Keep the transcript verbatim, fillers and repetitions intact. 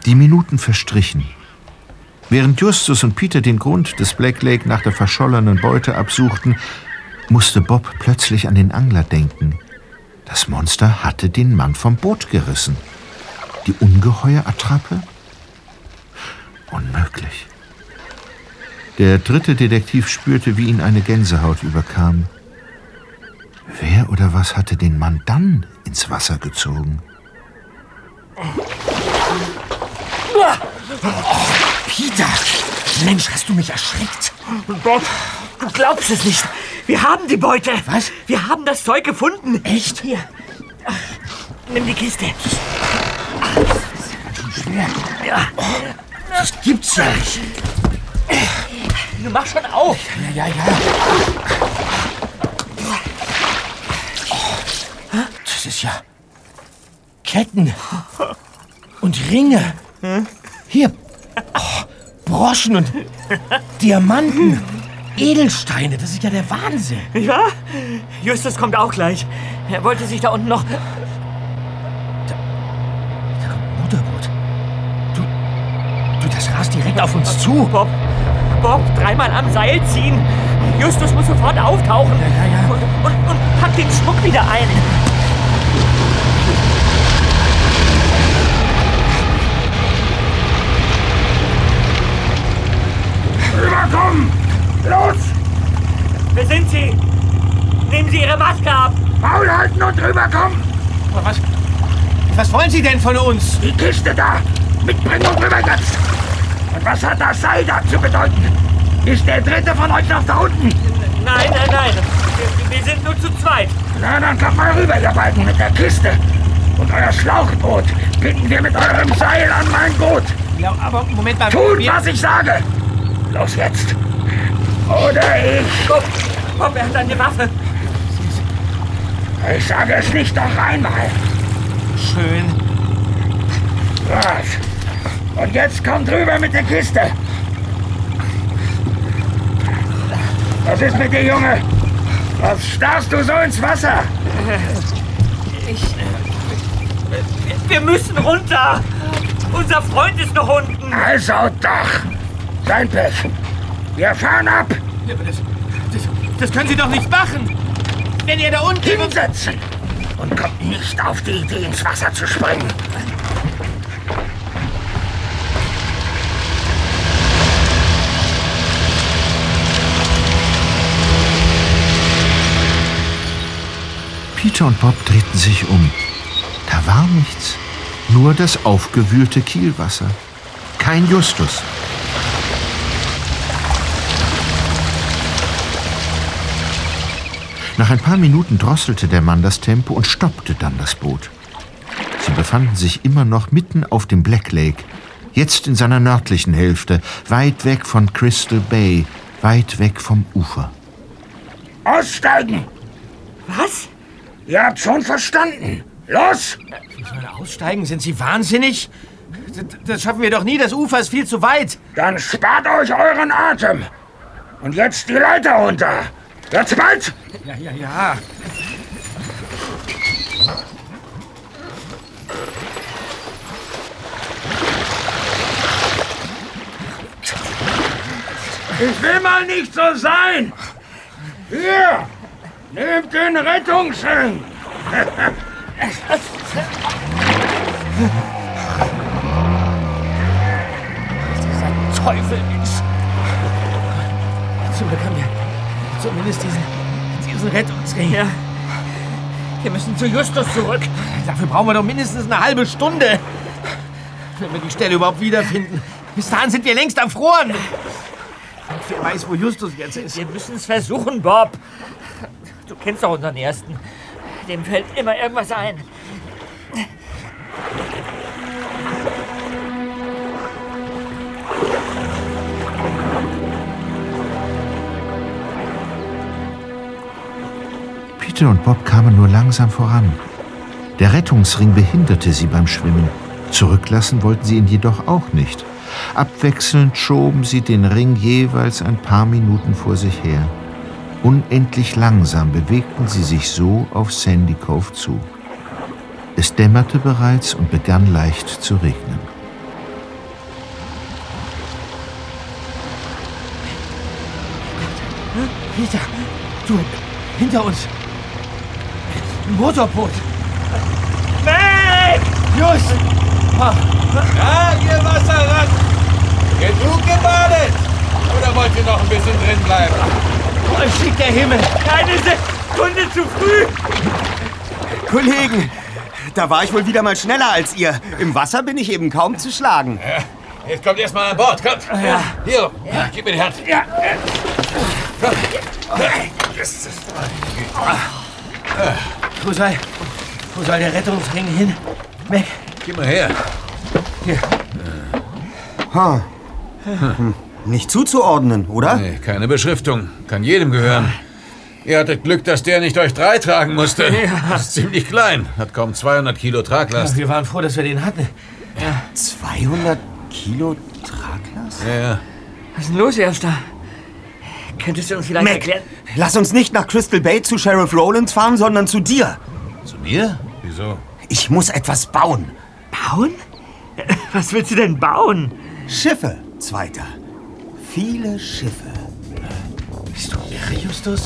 Die Minuten verstrichen. Während Justus und Peter den Grund des Black Lake nach der verschollenen Beute absuchten, musste Bob plötzlich an den Angler denken. Das Monster hatte den Mann vom Boot gerissen. Die Ungeheuerattrappe? Unmöglich. Der dritte Detektiv spürte, wie ihn eine Gänsehaut überkam. Wer oder was hatte den Mann dann ins Wasser gezogen? Oh, Peter! Mensch, hast du mich erschreckt? Bob, du glaubst es nicht. Wir haben die Beute. Was? Wir haben das Zeug gefunden. Echt? Hier. Ach, nimm die Kiste. Ach, das ist ganz schön schwer. Ja. Das gibt's ja nicht. Du mach schon auf. Ja, ja, ja. Das ist ja... Ketten. Und Ringe. Hier. Oh, Broschen und Diamanten. Edelsteine. Das ist ja der Wahnsinn. Nicht wahr? Justus kommt auch gleich. Er wollte sich da unten noch... Da, da kommt ein Motorboot. Du, du, das rast direkt auf uns zu. Bob, Bob, dreimal am Seil ziehen. Justus muss sofort auftauchen. Ja, ja, ja. Und, und, und packt den Schmuck wieder ein. Rüberkommen! Los! Wer sind Sie? Nehmen Sie Ihre Maske ab! Maul halten und rüberkommen! Aber was, was wollen Sie denn von uns? Die Kiste da! Mitbringen und rüber jetzt! Und was hat das Seil da zu bedeuten? Ist der dritte von euch noch da unten? Nein, nein, nein. Wir, wir sind nur zu zweit. Na, dann kommt mal rüber, ihr beiden, mit der Kiste. Und euer Schlauchboot binden wir mit eurem Seil an mein Boot. Ja, aber Moment mal. Tut, wir... was ich sage! Los jetzt! Oder ich... Bob, Bob, er hat eine Waffe. Ich sage es nicht noch einmal. Schön. Was? Und jetzt kommt rüber mit der Kiste. Was ist mit dir, Junge? Was starrst du so ins Wasser? Ich... Wir müssen runter. Unser Freund ist noch unten. Also doch. Sein Pech. Wir fahren ab. Ja, aber das, das, das können Sie doch nicht machen. Wenn ihr da unten... Hinsetzen. Und kommt nicht auf die Idee, ins Wasser zu springen. Peter und Bob drehten sich um. Da war nichts. Nur das aufgewühlte Kielwasser. Kein Justus. Nach ein paar Minuten drosselte der Mann das Tempo und stoppte dann das Boot. Sie befanden sich immer noch mitten auf dem Black Lake, jetzt in seiner nördlichen Hälfte, weit weg von Crystal Bay, weit weg vom Ufer. Aussteigen! Was? Ihr habt schon verstanden. Los! Wie soll er aussteigen? Sind Sie wahnsinnig? Das, das schaffen wir doch nie. Das Ufer ist viel zu weit. Dann spart euch euren Atem. Und jetzt die Leiter runter. Wird's bald? Ja, ja, ja. Ich will mal nicht so sein. Hier, nehmt den Rettungsring. Dieser Teufel ist. Zum Glück haben wir zumindest diesen, diesen Rettungsring. Ja. Wir müssen zu Justus zurück. Dafür brauchen wir doch mindestens eine halbe Stunde. Wenn wir die Stelle überhaupt wiederfinden. Bis dahin sind wir längst erfroren. Und wer weiß, wo Justus jetzt ist. Wir müssen es versuchen, Bob. Du kennst doch unseren Ersten. Dem fällt immer irgendwas ein. Peter und Bob kamen nur langsam voran. Der Rettungsring behinderte sie beim Schwimmen. Zurücklassen wollten sie ihn jedoch auch nicht. Abwechselnd schoben sie den Ring jeweils ein paar Minuten vor sich her. Unendlich langsam bewegten sie sich so auf Sandy Cove zu. Es dämmerte bereits und begann leicht zu regnen. Peter, du, hinter uns. Ein Motorboot. Meg! Just! Ah, Ja, ihr Wasserrad! Genug gebadet! Oder wollt ihr noch ein bisschen drin bleiben? oh, schick der Himmel. Keine Sekunde zu früh! Kollegen, da war ich wohl wieder mal schneller als ihr. Im Wasser bin ich eben kaum zu schlagen. Ja, jetzt kommt erst mal an Bord, kommt! Ja. Hier, ja, gib mir die Hand. Ja. Komm. Wo soll, wo soll der Rettungsring hin? Meg, Gib mal her. hier. Ha. Hm. Nicht zuzuordnen, oder? Nee, keine Beschriftung. Kann jedem gehören. Ihr hattet Glück, dass der nicht euch drei tragen musste. Das ist ziemlich klein. Hat kaum zweihundert Kilo Traglast. Wir waren froh, dass wir den hatten. zweihundert Kilo Traglast? Ja, ja. Was ist denn los, Erster? Könntest du uns vielleicht Meg, erklären? lass uns nicht nach Crystal Bay zu Sheriff Rowlands fahren, sondern zu dir. Zu mir? Wieso? Ich muss etwas bauen. Bauen? Was willst du denn bauen? Schiffe, Zweiter. Viele Schiffe. Bist du irre, Justus?